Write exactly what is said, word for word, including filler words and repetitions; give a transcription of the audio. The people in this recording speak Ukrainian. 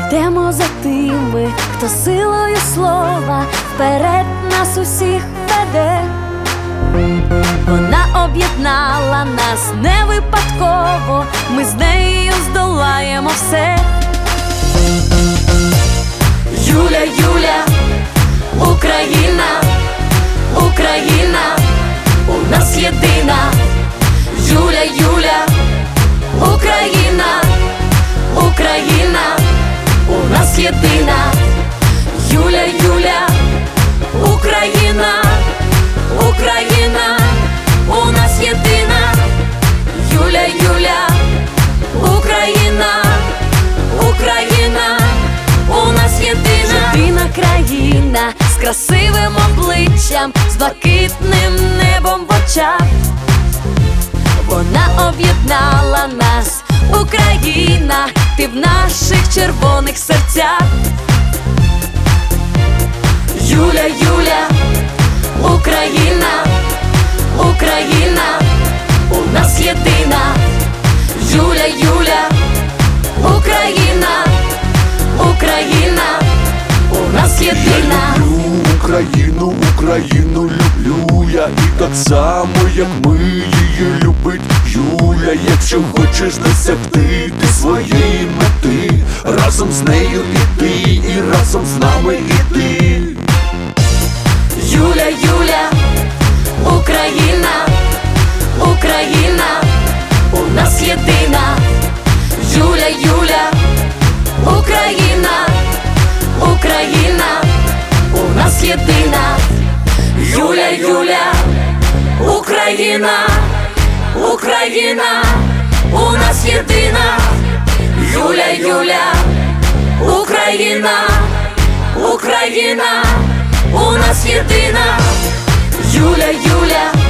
Йдемо за тими, хто силою слова вперед нас усіх веде. Вона об'єднала нас не випадково, ми з нею здолаємо все. Юля, Юля, Україна, Україна, у нас єдина. Юля, Юля, Україна, Україна, у нас єдина. Юля, Юля, Україна, Україна, у нас єдина. Юля, Юля, Україна, Україна, у нас єдина. Єдина країна з красивим обличчям, з блакитним небом в очах. Вона об'єднала нас, Україна, ти в наших червоних серцях. Юля, Юля, Україна, Україна, у нас єдина. Юля, Юля, Україна, Україна, у нас єдина. Україну, Україну люблю я, і так само, як ми її любить Юля. Якщо хочеш досягти ти своєї мети, разом з нею іти, і разом з нами іти. Юля, Юля, Україна, Україна, у нас єдина. Юля, Юля, Україна, Україна, у нас єдина. Юля, Юля, Україна, Україна, у нас єдина. Юля, Юля, Україна, Україна, у нас єдина. Юля, Юля.